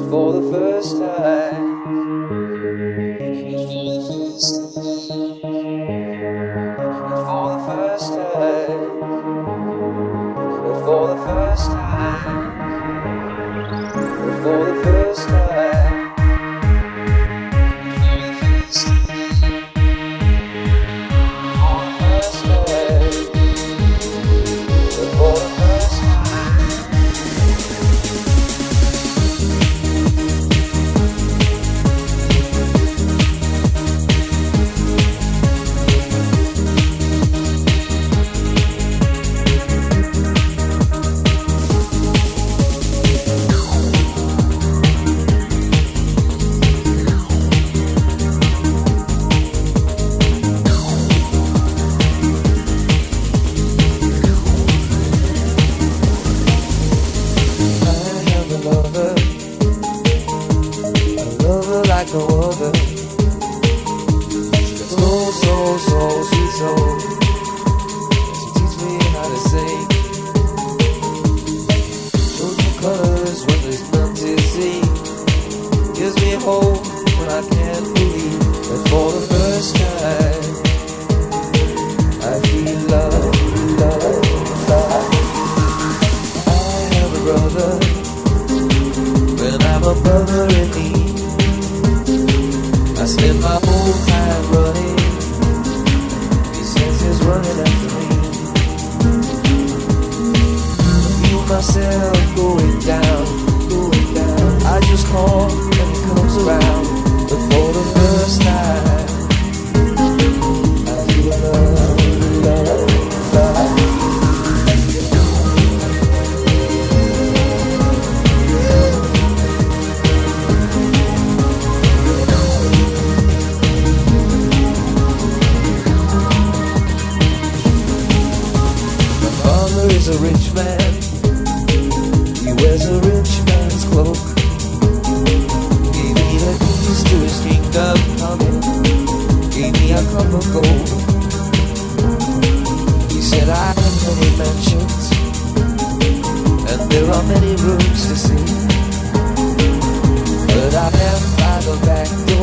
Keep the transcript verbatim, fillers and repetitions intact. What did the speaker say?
for the first time. For the first time. For the first time. For the first time. Like no other, so, so, so sweet soul. She teach me how to sing. Shows me colors when there's none to see. Gives me hope when I can't believe that for the first time I feel love, love, love. I have a brother when I'm a brother in need. I spend my whole time running. He says he's running after me. I feel myself going down, going down. I just call and he comes around. But for the first time I feel love, love, love. Is a rich man. He wears a rich man's cloak. Gave me the keys to his kingdom coming. Gave me a cup of gold. He said I have many mansions and there are many rooms to see, but I am by the back door.